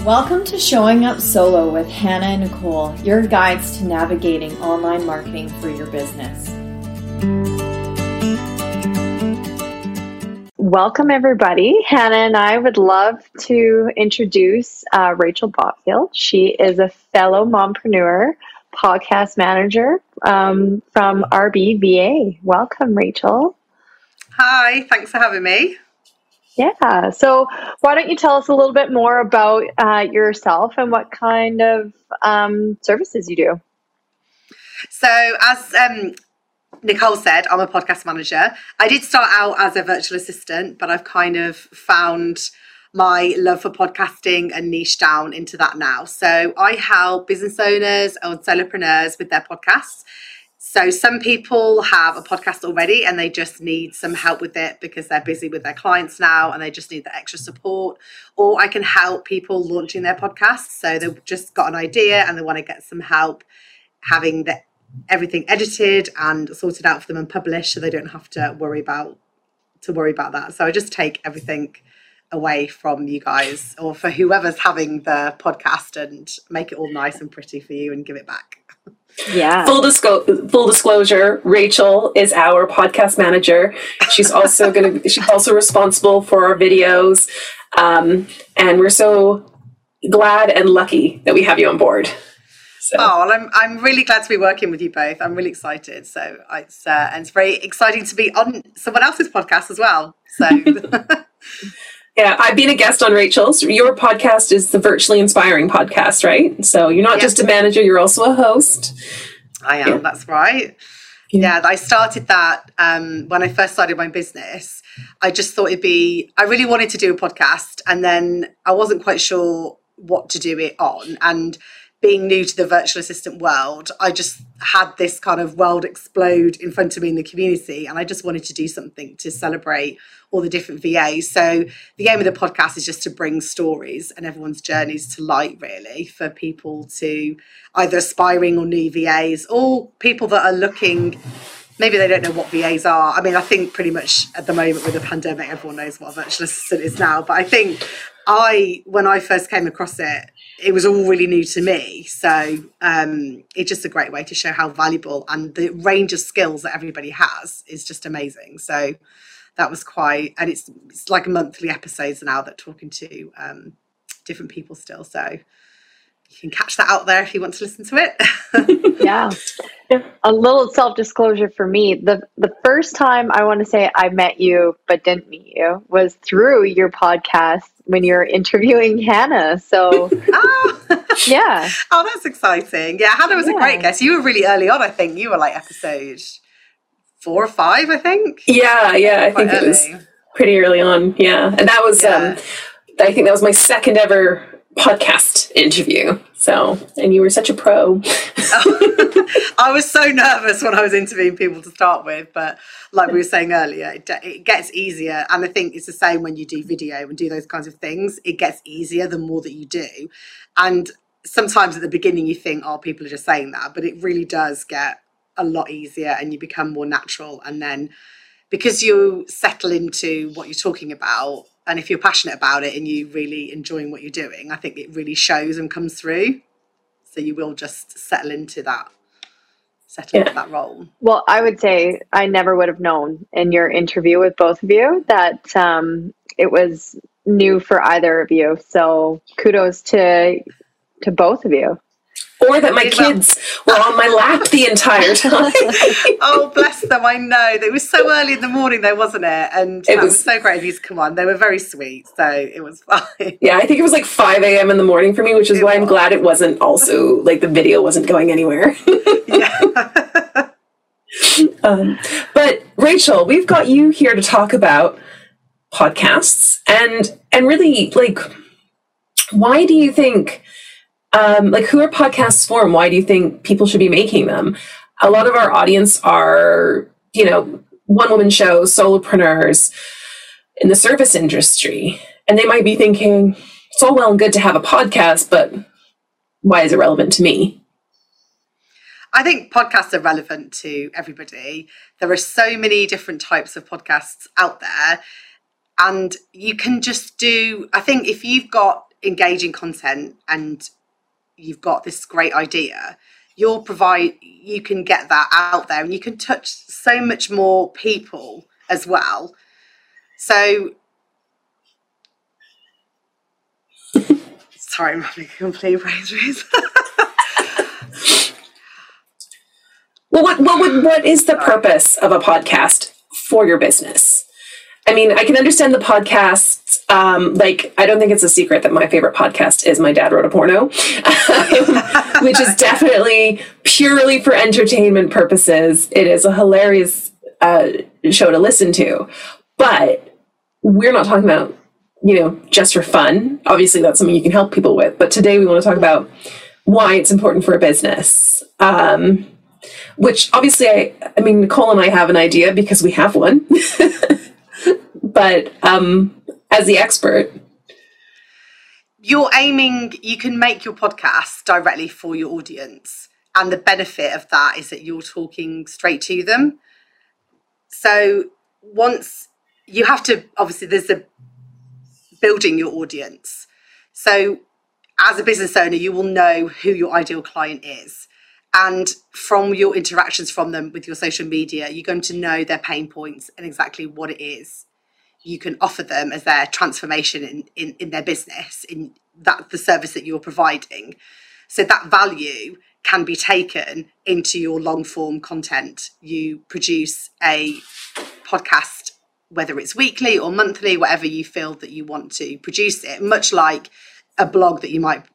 Welcome to Showing Up Solo with Hannah and Nicole, your guides to navigating online marketing for your business. Welcome, everybody. Hannah and I would love to introduce Rachel Botfield. She is a fellow mompreneur, podcast manager from RBVA. Welcome, Rachel. Hi, thanks for having me. Yeah. So why don't you tell us a little bit more about yourself and what kind of services you do? So as Nicole said, I'm a podcast manager. I did start out as a virtual assistant, but I've kind of found my love for podcasting and niche down into that now. So I help business owners and solopreneurs with their podcasts. So some people have a podcast already and they just need some help with it because they're busy with their clients now and they just need the extra support. Or I can help people launching their podcasts. So they've just got an idea and they want to get some help having everything edited and sorted out for them and published, so they don't have to worry about that. So I just take everything away from you guys or for whoever's having the podcast and make it all nice and pretty for you and give it back. Yeah. Full disclosure, Rachel is our podcast manager. She's also responsible for our videos. And we're so glad and lucky that we have you on board. So. Oh, well, I'm really glad to be working with you both. I'm really excited. So it's very exciting to be on someone else's podcast as well. So yeah, I've been a guest on Rachel's. Your podcast is the Virtually Inspiring podcast, right? So you're not just a manager, you're also a host. I am, that's right. Yeah, I started that when I first started my business. I just thought I really wanted to do a podcast and then I wasn't quite sure what to do it on. And being new to the virtual assistant world, I just had this kind of world explode in front of me in the community. And I just wanted to do something to celebrate all the different VAs. So the aim of the podcast is just to bring stories and everyone's journeys to light, really, for people to either aspiring or new VAs or people that are looking, maybe they don't know what VAs are. I mean, I think pretty much at the moment with the pandemic, everyone knows what a virtual assistant is now. But I think when I first came across it, it was all really new to me. So it's just a great way to show how valuable and the range of skills that everybody has is just amazing. So that was and it's like monthly episodes now that talking to different people still. So you can catch that out there if you want to listen to it. Yeah. A little self-disclosure for me. The first time I want to say I met you but didn't meet you was through your podcast when you were interviewing Hannah. So yeah. Oh, that's exciting. Yeah, Hannah was a great guest. You were really early on, I think. You were like episode 4 or 5, I think. Yeah, I think it was pretty early on. Yeah. And that was I think that was my second ever podcast interview. So, and you were such a pro. I was so nervous when I was interviewing people to start with, but like we were saying earlier, it gets easier. And I think it's the same when you do video and do those kinds of things. It gets easier the more that you do. And sometimes at the beginning you think, oh, people are just saying that, but it really does get a lot easier and you become more natural. And then because you settle into what you're talking about, and if you're passionate about it and you really enjoying what you're doing, I think it really shows and comes through. So you will just settle into that role. Well, I would say I never would have known in your interview with both of you that it was new for either of you. So kudos to both of you. Or that my kids were on my lap the entire time. Oh, bless them. I know. It was so early in the morning though, wasn't it? And it was so great of you to come on. They were very sweet. So it was fine. Yeah, I think it was like 5 a.m. in the morning for me, which is why I'm glad it wasn't also like the video wasn't going anywhere. Yeah. But Rachel, we've got you here to talk about podcasts and really like, why do you think who are podcasts for and why do you think people should be making them? A lot of our audience are, one-woman shows, solopreneurs in the service industry. And they might be thinking, it's all well and good to have a podcast, but why is it relevant to me? I think podcasts are relevant to everybody. There are so many different types of podcasts out there. And you can just I think if you've got engaging content and you've got this great idea, you can get that out there and you can touch so much more people as well. So sorry, I'm having a complete brain freeze. Well, what is the purpose of a podcast for your business? I mean, I can understand the podcasts. I don't think it's a secret that my favorite podcast is My Dad Wrote a Porno, which is definitely purely for entertainment purposes. It is a hilarious show to listen to, but we're not talking about, just for fun. Obviously, that's something you can help people with. But today we want to talk about why it's important for a business. Which obviously, I mean, Nicole and I have an idea because we have one. But as the expert, you can make your podcast directly for your audience. And the benefit of that is that you're talking straight to them. So once you have to, obviously there's a building your audience. So as a business owner, you will know who your ideal client is. And from your interactions from them with your social media, you're going to know their pain points and exactly what it is you can offer them as their transformation in their business, in that the service that you're providing. So that value can be taken into your long form content. You produce a podcast, whether it's weekly or monthly, whatever you feel that you want to produce it, much like a blog that you might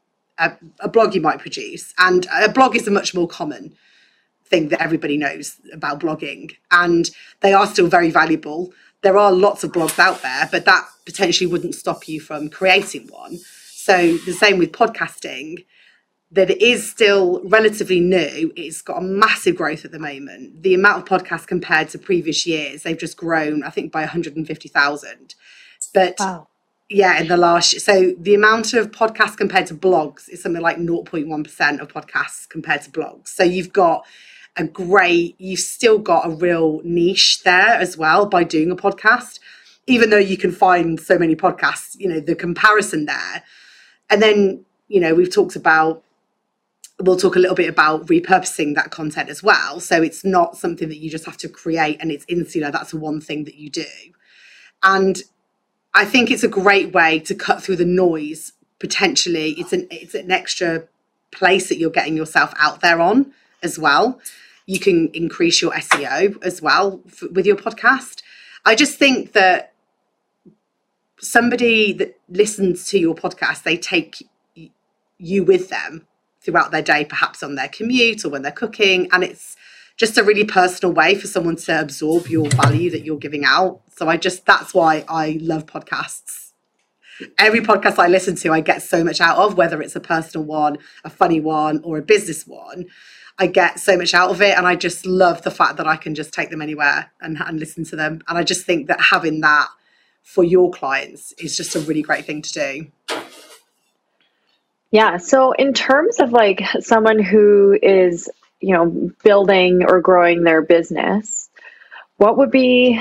produce. And a blog is a much more common thing that everybody knows about blogging, and they are still very valuable. There are lots of blogs out there, but that potentially wouldn't stop you from creating one. So the same with podcasting, that it is still relatively new. It's got a massive growth at the moment. The amount of podcasts compared to previous years, they've just grown, I think, by 150,000. But wow. Yeah, in the last year. So the amount of podcasts compared to blogs is something like 0.1% of podcasts compared to blogs. So you've still got a real niche there as well by doing a podcast, even though you can find so many podcasts, the comparison there. And then, we'll talk a little bit about repurposing that content as well. So it's not something that you just have to create and it's insular. That's the one thing that you do. And I think it's a great way to cut through the noise. Potentially, it's an extra place that you're getting yourself out there on as well. You can increase your SEO as well with your podcast. I just think that somebody that listens to your podcast, they take you with them throughout their day, perhaps on their commute or when they're cooking. And it's just a really personal way for someone to absorb your value that you're giving out. So that's why I love podcasts. Every podcast I listen to, I get so much out of, whether it's a personal one, a funny one, or a business one. I get so much out of it. And I just love the fact that I can just take them anywhere and listen to them. And I just think that having that for your clients is just a really great thing to do. Yeah. So in terms of someone who is, building or growing their business, what would be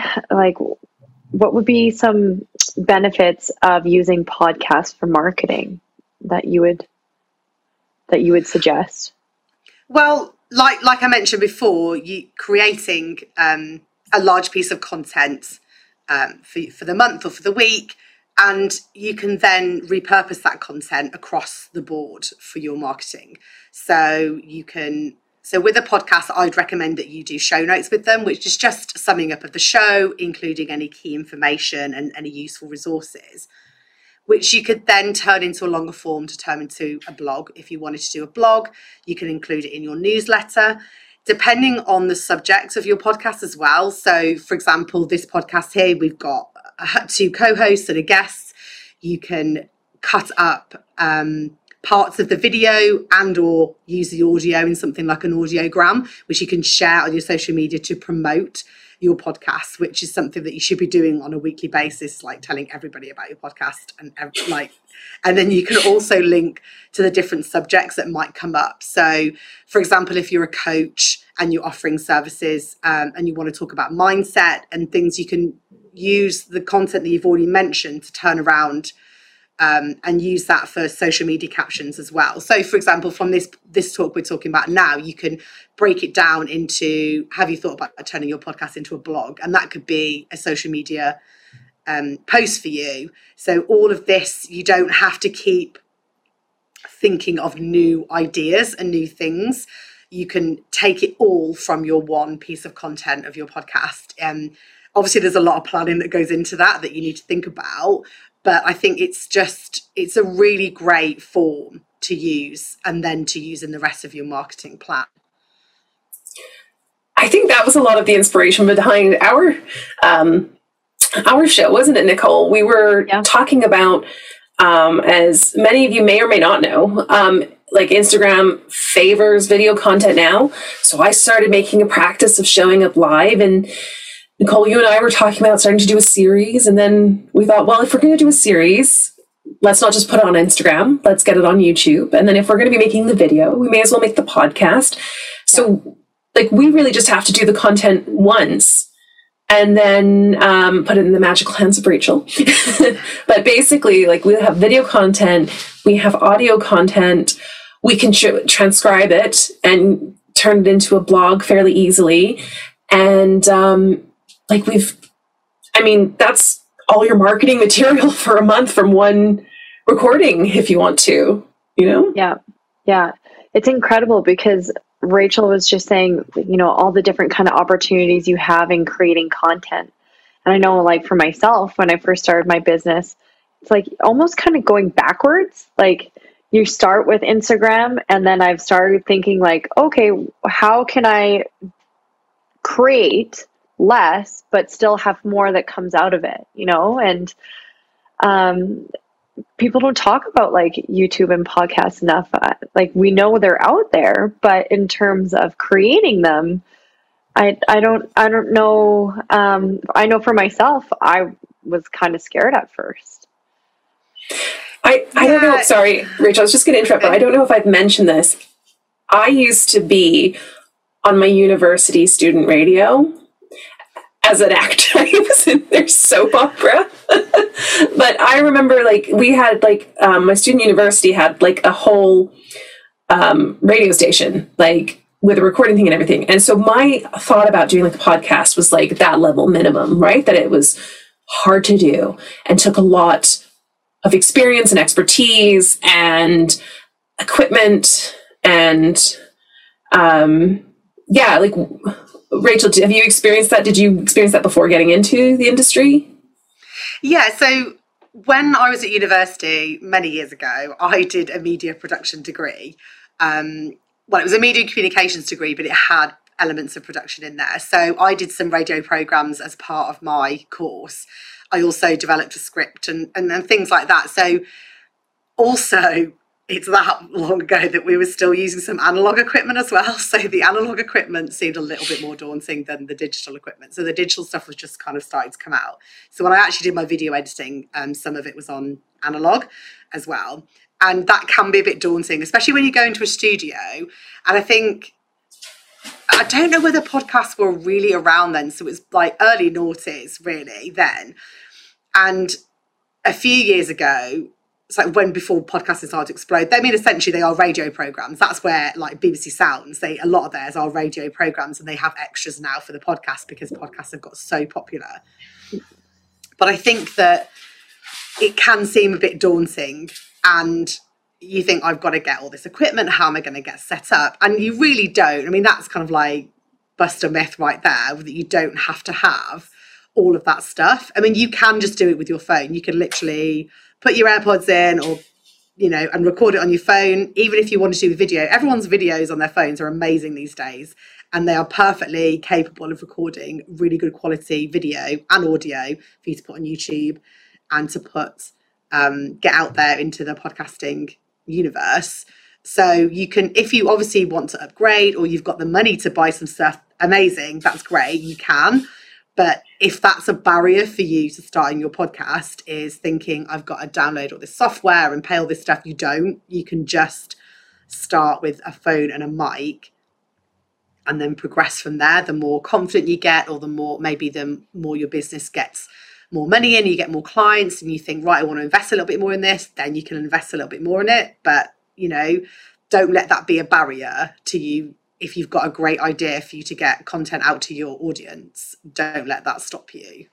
some benefits of using podcasts for marketing that you would suggest? Well, like I mentioned before, you creating a large piece of content for the month or for the week, and you can then repurpose that content across the board for your marketing. So with a podcast, I'd recommend that you do show notes with them, which is just summing up of the show, including any key information and any useful resources, which you could then turn into a longer form to turn into a blog. If you wanted to do a blog, you can include it in your newsletter, depending on the subject of your podcast as well. So, for example, this podcast here, we've got 2 co-hosts and a guest. You can cut up parts of the video and or use the audio in something like an audiogram, which you can share on your social media to promote your podcast, which is something that you should be doing on a weekly basis, like telling everybody about your podcast and then you can also link to the different subjects that might come up. So, for example, if you're a coach and you're offering services and you want to talk about mindset and things, you can use the content that you've already mentioned to turn around and use that for social media captions as well. So, for example, from this talk we're talking about now, you can break it down into, have you thought about turning your podcast into a blog? And that could be a social media post for you. So all of this, you don't have to keep thinking of new ideas and new things. You can take it all from your one piece of content of your podcast. Obviously, there's a lot of planning that goes into that you need to think about. But I think it's a really great form to use and then to use in the rest of your marketing plan. I think that was a lot of the inspiration behind our show, wasn't it, Nicole? We were talking about, as many of you may or may not know, like Instagram favors video content now. So I started making a practice of showing up live, and Nicole, you and I were talking about starting to do a series, and then we thought, well, if we're going to do a series, let's not just put it on Instagram, let's get it on YouTube. And then if we're going to be making the video, we may as well make the podcast. So like, we really just have to do the content once and then put it in the magical hands of Rachel. But basically, like, we have video content, we have audio content, we can transcribe it and turn it into a blog fairly easily. And that's all your marketing material for a month from one recording, if you want to, you know? Yeah. It's incredible because Rachel was just saying, all the different kind of opportunities you have in creating content. And I know, like, for myself, when I first started my business, it's like almost kind of going backwards. Like, you start with Instagram, and then I've started thinking like, okay, how can I create less but still have more that comes out of it, and people don't talk about like YouTube and podcasts enough. Like, we know they're out there, but in terms of creating them, I don't know. I know for myself, I was kind of scared at first. I don't know. Sorry, Rachel, I was just going to interrupt, but I don't know if I've mentioned this. I used to be on my university student radio as an actor. I was in their soap opera. But I remember, like, we had, like, my student university had, like, a whole radio station, like, with a recording thing and everything. And so my thought about doing, like, a podcast was, like, that level minimum, right? That it was hard to do and took a lot of experience and expertise and equipment and like, Rachel, have you experienced that? Did you experience that before getting into the industry? Yeah, so when I was at university many years ago, I did a media production degree. It was a media communications degree, but it had elements of production in there. So I did some radio programs as part of my course. I also developed a script and things like that. So also, it's that long ago that we were still using some analog equipment as well. So the analog equipment seemed a little bit more daunting than the digital equipment. So the digital stuff was just kind of starting to come out. So when I actually did my video editing, some of it was on analog as well. And that can be a bit daunting, especially when you go into a studio. And I don't know whether podcasts were really around then. So it was like early noughties really then. And a few years ago, it's like before podcasting started to explode. I mean, essentially, they are radio programs. That's where, like, BBC Sounds, a lot of theirs are radio programs, and they have extras now for the podcast because podcasts have got so popular. But I think that it can seem a bit daunting, and you think, I've got to get all this equipment. How am I going to get set up? And you really don't. I mean, that's kind of like bust a myth right there, that you don't have to have all of that stuff. I mean, you can just do it with your phone. You can literally put your AirPods in or, and record it on your phone. Even if you want to do video, everyone's videos on their phones are amazing these days. And they are perfectly capable of recording really good quality video and audio for you to put on YouTube and to put, get out there into the podcasting universe. So you can, if you obviously want to upgrade or you've got the money to buy some stuff, amazing, that's great, you can. But if that's a barrier for you to starting your podcast, is thinking, I've got to download all this software and pay all this stuff, you don't. You can just start with a phone and a mic and then progress from there. The more confident you get, or the more your business gets more money in, you get more clients, and you think, right, I want to invest a little bit more in this, then you can invest a little bit more in it. But, you know, don't let that be a barrier to you. If you've got a great idea for you to get content out to your audience, don't let that stop you.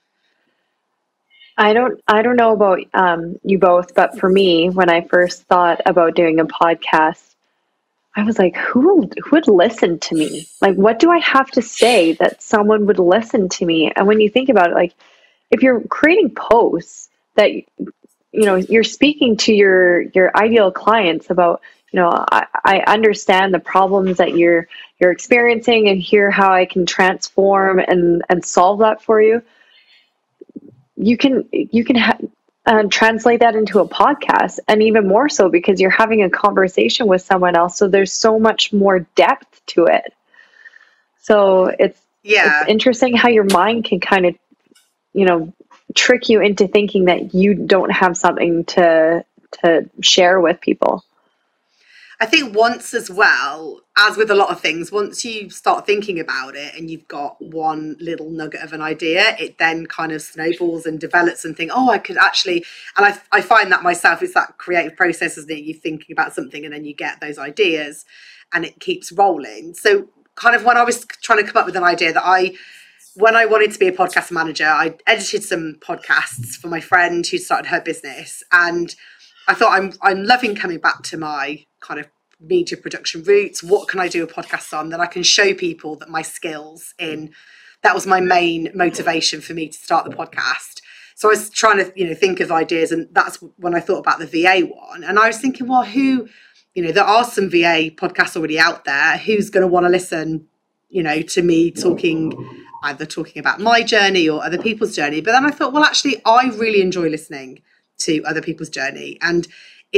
I don't know about you both, but for me, when I first thought about doing a podcast, I was like, who would listen to me? Like, what do I have to say that someone would listen to me? And when you think about it, like, if you're creating posts that, you know, you're speaking to your ideal clients about, you know, I understand the problems that you're experiencing and hear how I can transform and solve that for you. You can translate that into a podcast, and even more so because you're having a conversation with someone else. So there's so much more depth to it. So it's interesting how your mind can kind of, you know, trick you into thinking that you don't have something to share with people. I think once as well, as with a lot of things, once you start thinking about it and you've got one little nugget of an idea, it then kind of snowballs and develops and think, oh, I could actually, and I find that myself, it's that creative process, isn't it? You're thinking about something and then you get those ideas and it keeps rolling. So kind of when I was trying to come up with an idea when I wanted to be a podcast manager, I edited some podcasts for my friend who started her business, and I thought I'm loving coming back to my kind of media production roots. What can I do a podcast on that I can show people that my skills in? That was my main motivation for me to start the podcast. So I was trying to, you know, think of ideas, and that's when I thought about the VA one. And I was thinking, well, who, you know, there are some VA podcasts already out there. Who's going to want to listen, you know, to me talking about my journey or other people's journey? But then I thought, well, actually, I really enjoy listening to other people's journey. And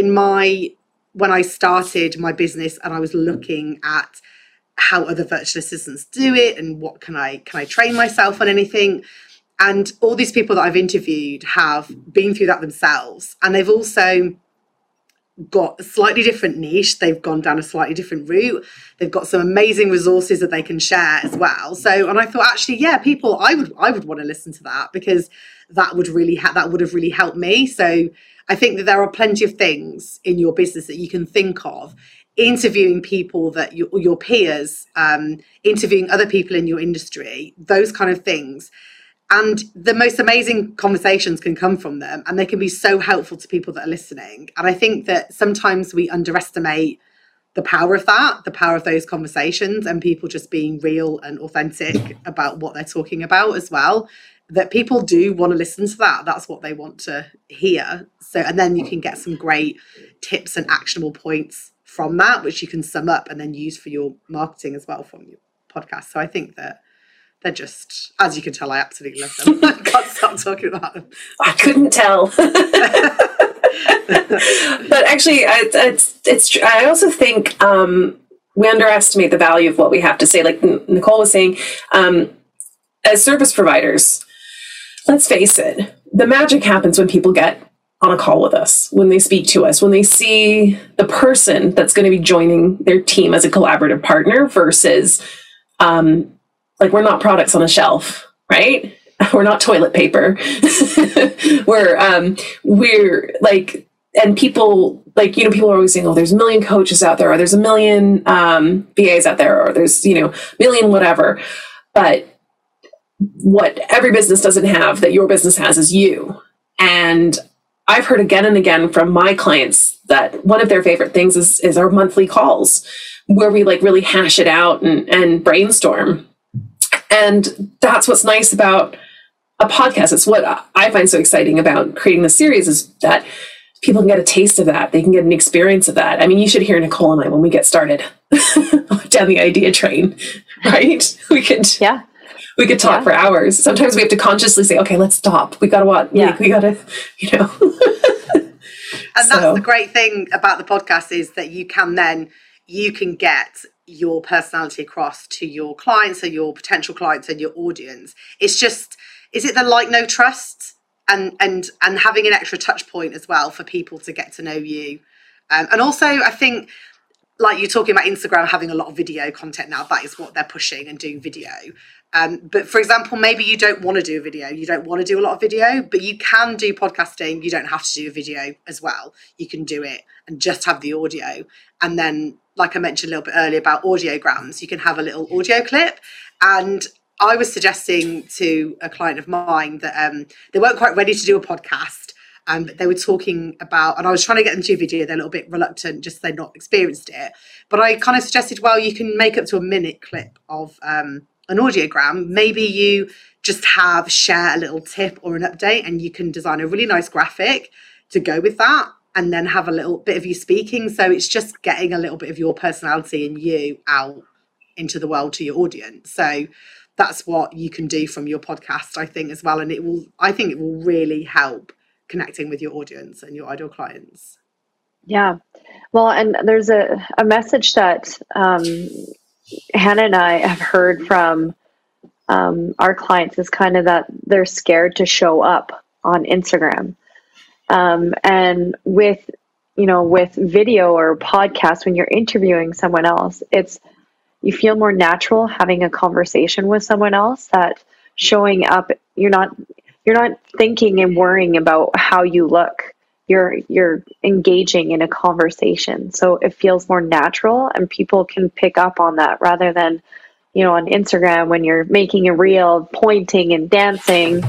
when I started my business and I was looking at how other virtual assistants do it and what can I train myself on anything, and all these people that I've interviewed have been through that themselves, and they've also got a slightly different niche. They've gone down a slightly different route. They've got some amazing resources that they can share as well. So, and I thought, actually, yeah, people, I would want to listen to that, because that would have really helped me. So I think that there are plenty of things in your business that you can think of, interviewing people that your peers, interviewing other people in your industry, those kind of things. And the most amazing conversations can come from them, and they can be so helpful to people that are listening. And I think that sometimes we underestimate the power of that, the power of those conversations, and people just being real and authentic about what they're talking about as well. That people do want to listen to that. That's what they want to hear. So, and then you can get some great tips and actionable points from that, which you can sum up and then use for your marketing as well from your podcast. So I think that they're just, as you can tell, I absolutely love them. I can't stop talking about them. I couldn't tell. But actually, it's I also think we underestimate the value of what we have to say. Like Nicole was saying, as service providers, let's face it, the magic happens when people get on a call with us, when they speak to us, when they see the person that's going to be joining their team as a collaborative partner versus like, we're not products on a shelf, right? We're not toilet paper. we're like, and people, like, you know, people are always saying, oh, there's a million coaches out there, or there's a million VAs out there, or there's, you know, million whatever. But what every business doesn't have that your business has is you. And I've heard again and again from my clients that one of their favorite things is our monthly calls, where we like really hash it out and brainstorm. And that's what's nice about a podcast. It's what I find so exciting about creating the series, is that people can get a taste of that. They can get an experience of that. I mean, you should hear Nicole and I when we get started down the idea train, right? We could talk for hours. Sometimes we have to consciously say, okay, let's stop. We got to what? Yeah. We got to, you know. And that's the great thing about the podcast, is that you can get your personality across to your clients, or your potential clients and your audience. It's just, is it the like, no, trust, and having an extra touch point as well for people to get to know you. And also, I think, like you're talking about Instagram having a lot of video content now, that is what they're pushing and doing video. But for example, maybe you don't want to do a video, you don't want to do a lot of video, but you can do podcasting. You don't have to do a video as well. You can do it and just have the audio. And then, like I mentioned a little bit earlier about audiograms, you can have a little audio clip. And I was suggesting to a client of mine that they weren't quite ready to do a podcast. But they were talking about, and I was trying to get them to do video. They're a little bit reluctant, just they'd not experienced it. But I kind of suggested, well, you can make up to a minute clip of an audiogram. Maybe you just share a little tip or an update, and you can design a really nice graphic to go with that, and then have a little bit of you speaking. So it's just getting a little bit of your personality and you out into the world to your audience. So that's what you can do from your podcast, I think, as well. And I think it will really help connecting with your audience and your ideal clients. Yeah. Well, and there's a message that Hannah and I have heard from our clients is kind of that they're scared to show up on Instagram. And with video or podcast, when you're interviewing someone else, you feel more natural having a conversation with someone else, that showing up, you're not thinking and worrying about how you look. You're engaging in a conversation. So it feels more natural, and people can pick up on that, rather than, on Instagram when you're making a reel, pointing and dancing,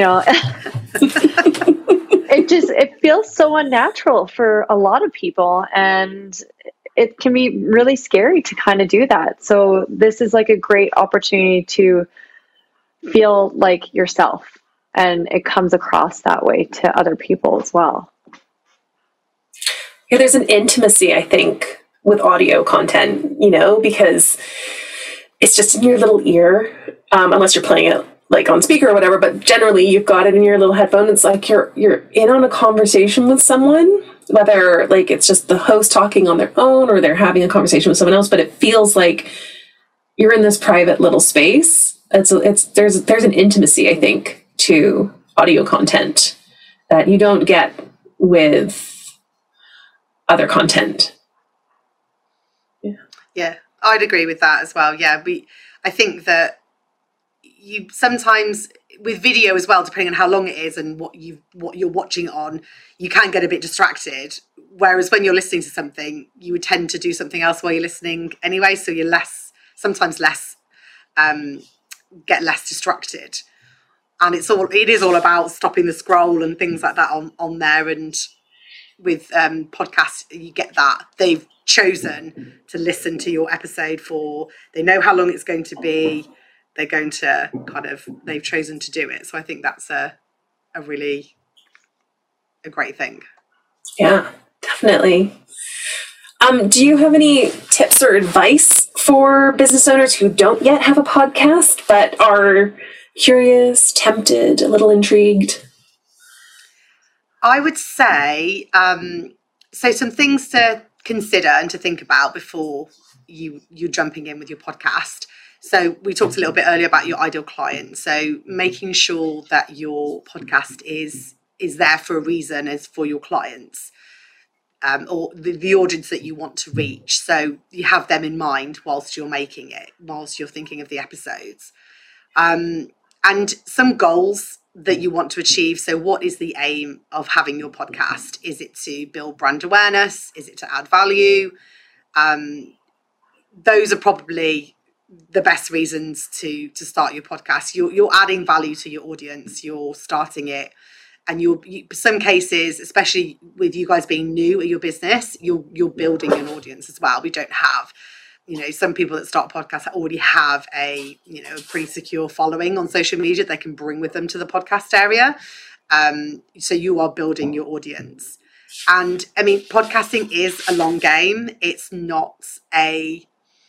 it feels so unnatural for a lot of people, and it can be really scary to kind of do that. So this is like a great opportunity to feel like yourself, and it comes across that way to other people as well. Yeah, there's an intimacy, I think, with audio content, because it's just in your little ear, unless you're playing it like on speaker or whatever, but generally you've got it in your little headphone. It's like you're in on a conversation with someone, whether like it's just the host talking on their own or they're having a conversation with someone else, but it feels like you're in this private little space. There's an intimacy, I think, to audio content that you don't get with other content. Yeah, I'd agree with that as well. Yeah, I think that you sometimes with video as well, depending on how long it is and what you're watching it on, you can get a bit distracted. Whereas when you're listening to something, you would tend to do something else while you're listening anyway. So you're sometimes less distracted. And it is all about stopping the scroll and things like that on there. And with podcasts, you get that they've chosen to listen to your episode they know how long it's going to be. They're going to they've chosen to do it. So I think that's a really great thing. Yeah, definitely. Do you have any tips or advice for business owners who don't yet have a podcast but are curious, tempted, a little intrigued? I would say, so some things to consider and to think about before you're jumping in with your podcast. So we talked a little bit earlier about your ideal client. So making sure that your podcast is there for a reason, is for your clients, or the audience that you want to reach. So you have them in mind whilst you're making it, whilst you're thinking of the episodes. And some goals that you want to achieve. So what is the aim of having your podcast? Is it to build brand awareness? Is it to add value? Those are probably the best reasons to start your podcast. You're adding value to your audience. You're starting it, and some cases, especially with you guys being new at your business, you're building an audience as well. We don't have, some people that start podcasts already have a pretty secure following on social media they can bring with them to the podcast area. So you are building your audience. And I mean, podcasting is a long game. It's not a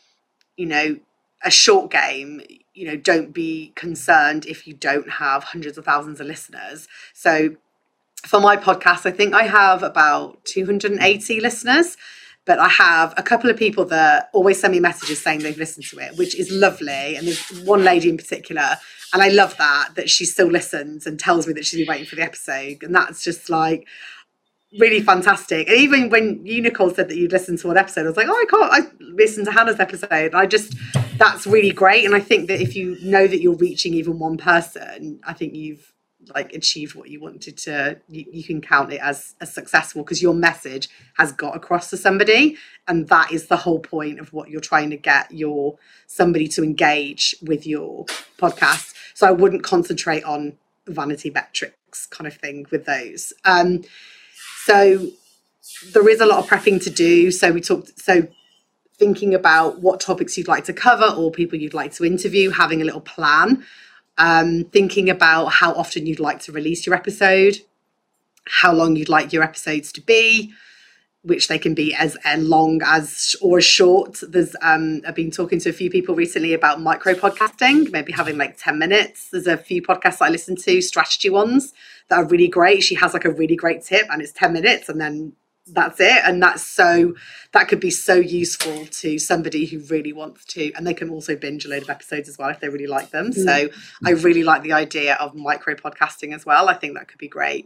short game. Don't be concerned if you don't have hundreds of thousands of listeners. So for my podcast, I think I have about 280 listeners. But I have a couple of people that always send me messages saying they've listened to it, which is lovely. And there's one lady in particular, and I love that she still listens and tells me that she's been waiting for the episode. And that's just like really fantastic. And even when you, Nicole, said that you'd listened to one episode, I was like, I listened to Hannah's episode. And that's really great. And I think that if you know that you're reaching even one person, I think you've like achieved what you wanted to. You can count it as successful because your message has got across to somebody, and that is the whole point of what you're trying to get somebody to engage with your podcast. So I wouldn't concentrate on vanity metrics kind of thing with those. So there is a lot of prepping to do. So thinking about what topics you'd like to cover or people you'd like to interview, having a little plan, thinking about how often you'd like to release your episode, how long you'd like your episodes to be, which they can be as long as or as short. I've been talking to a few people recently about micro podcasting, maybe having like 10 minutes. There's a few podcasts that I listen to, strategy ones, that are really great. She has like a really great tip and it's 10 minutes and then that's it. And that could be so useful to somebody who really wants to, and they can also binge a load of episodes as well if they really like them. So I really like the idea of micro podcasting as well. I think that could be great.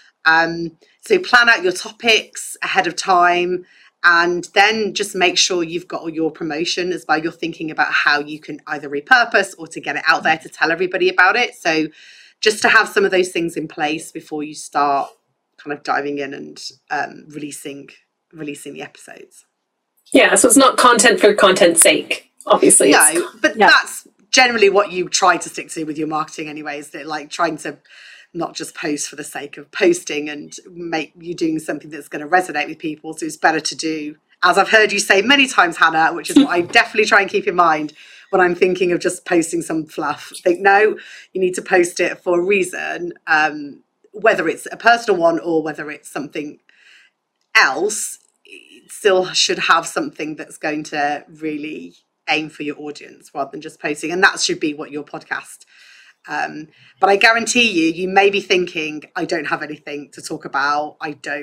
So plan out your topics ahead of time, and then just make sure you've got all your promotion as well. You're thinking about how you can either repurpose or to get it out there to tell everybody about it. So just to have some of those things in place before you start kind of diving in and releasing the episodes. Yeah, so it's not content for content's sake, obviously. No, but that's generally what you try to stick to with your marketing anyway, is that like trying to not just post for the sake of posting and make you doing something that's going to resonate with people. So it's better to do, as I've heard you say many times, Hannah, which is what I definitely try and keep in mind when I'm thinking of just posting some fluff. Think, no, you need to post it for a reason, whether it's a personal one or whether it's something else. It still should have something that's going to really aim for your audience rather than just posting. And that should be what your podcast. But I guarantee you may be thinking, I don't have anything to talk about.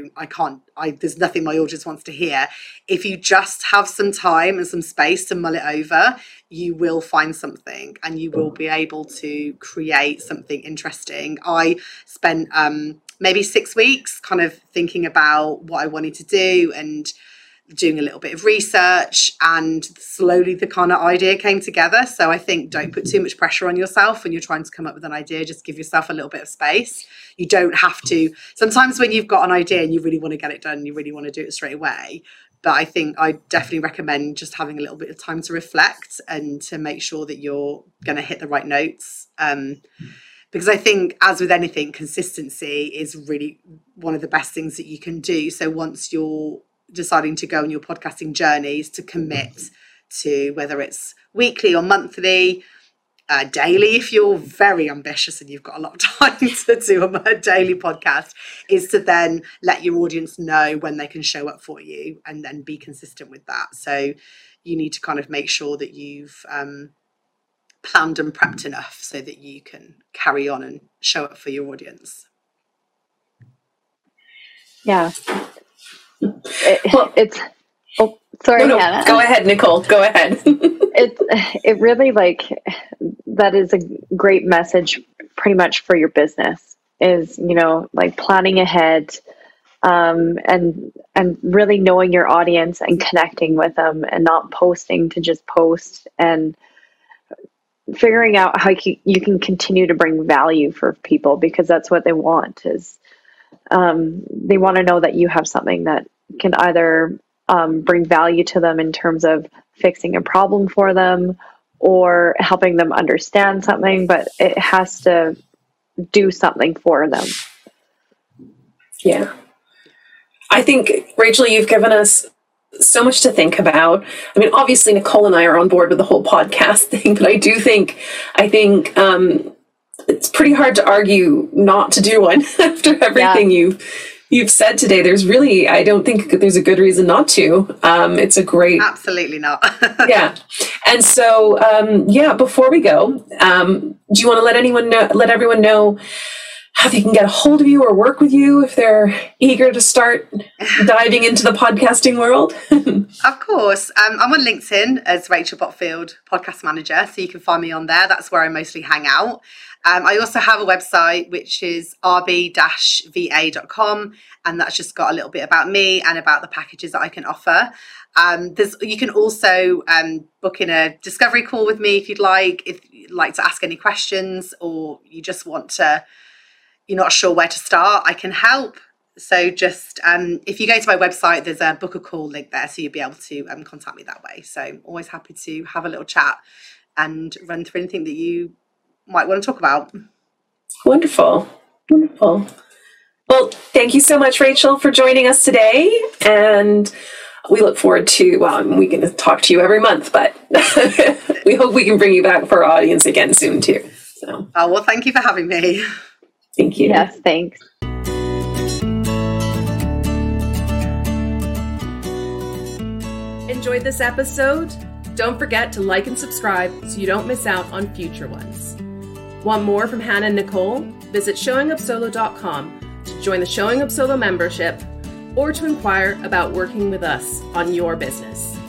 There's nothing my audience wants to hear. If you just have some time and some space to mull it over, you will find something and you will be able to create something interesting. I spent maybe 6 weeks kind of thinking about what I wanted to do and doing a little bit of research, and slowly the kind of idea came together. So I think don't put too much pressure on yourself when you're trying to come up with an idea. Just give yourself a little bit of space. You don't have to. Sometimes when you've got an idea and you really want to get it done, you really want to do it straight away. But I think I definitely recommend just having a little bit of time to reflect and to make sure that you're going to hit the right notes. Because I think, as with anything, consistency is really one of the best things that you can do. So once you're deciding to go on your podcasting journeys, to commit to whether it's weekly or monthly, daily, if you're very ambitious and you've got a lot of time to do a daily podcast, is to then let your audience know when they can show up for you and then be consistent with that. So you need to kind of make sure that you've planned and prepped enough so that you can carry on and show up for your audience. Yeah. Sorry, no, Hannah. Go ahead, Nicole. Go ahead. It really, like, that is a great message pretty much for your business, is, you know, like planning ahead, and really knowing your audience and connecting with them and not posting to just post, and figuring out how you can continue to bring value for people, because that's what they want, is they want to know that you have something that can either bring value to them in terms of fixing a problem for them or helping them understand something, but it has to do something for them. Yeah. I think, Rachel, you've given us so much to think about. I mean, obviously, Nicole and I are on board with the whole podcast thing, but I think it's pretty hard to argue not to do one after everything you've said today. There's really, I don't think there's a good reason not to. It's a great... Absolutely not. Yeah. And so, before we go, do you want to let everyone know how they can get a hold of you or work with you if they're eager to start diving into the podcasting world? Of course. I'm on LinkedIn as Rachel Botfield, podcast manager. So you can find me on there. That's where I mostly hang out. I also have a website, which is rb-va.com, and that's just got a little bit about me and about the packages that I can offer. You can also book in a discovery call with me if you'd like to ask any questions, or you just you're not sure where to start, I can help. So just if you go to my website, there's a book a call link there, so you'll be able to contact me that way. So I'm always happy to have a little chat and run through anything that you might want to talk about. Wonderful. Well, thank you so much, Rachel, for joining us today. And we look forward to, we can talk to you every month, but we hope we can bring you back for our audience again soon too. So. Oh, well, thank you for having me. Thank you. Yes, thanks. Enjoyed this episode? Don't forget to like and subscribe so you don't miss out on future ones. Want more from Hannah and Nicole? Visit showingupsolo.com to join the Showing Up Solo membership or to inquire about working with us on your business.